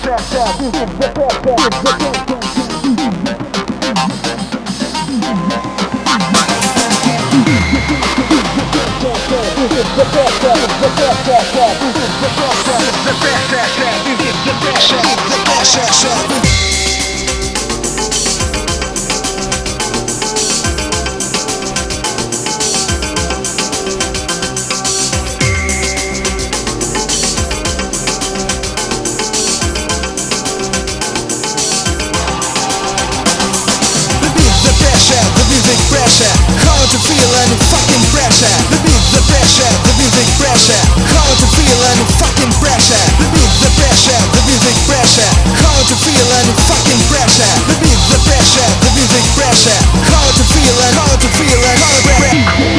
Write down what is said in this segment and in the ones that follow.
Hard to feel any fucking pressure. The beat, the pressure, the music pressure. Hard to feel any fucking pressure. The beat, the pressure, the music pressure. Hard to feel any fucking pressure. The beat, the pressure, the music pressure. Hard to feel and hard to feel and hard to feel.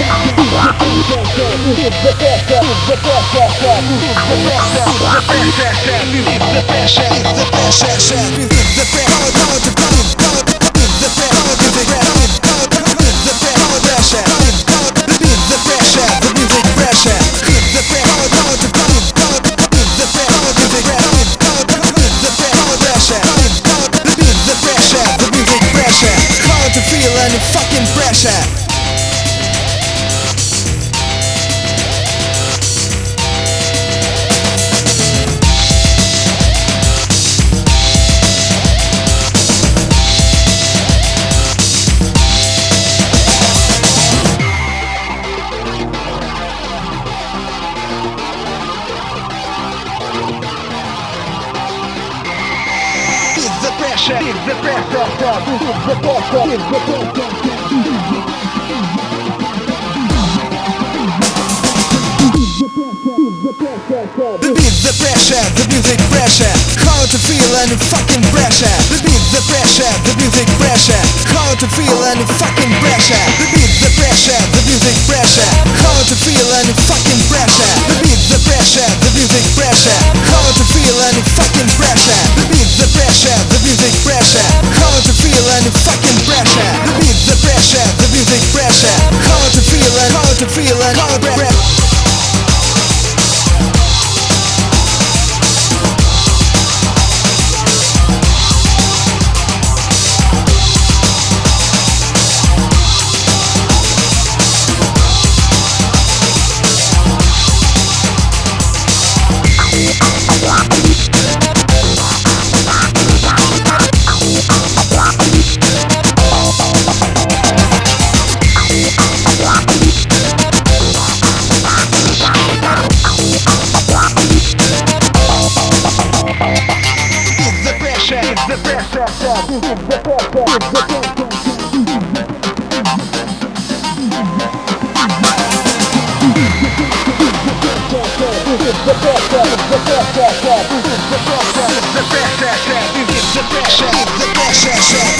Hard to feel any fucking pressure. The beat, the pressure, the music pressure. Hard to feel any fucking pressure. The beat, the pressure, the music pressure. Hard to feel any fucking pressure. The beat, the pressure, the music pressure. Hard to feel any fucking pressure. The beat, the pressure, the music pressure. Hard to feel any fucking pressure. The beat, the pressure, the music pressure. Hard to feel any fucking pressure. The beat, the pressure, the music pressure. Hard to feel and hard to feel and hard to feel. The pressure.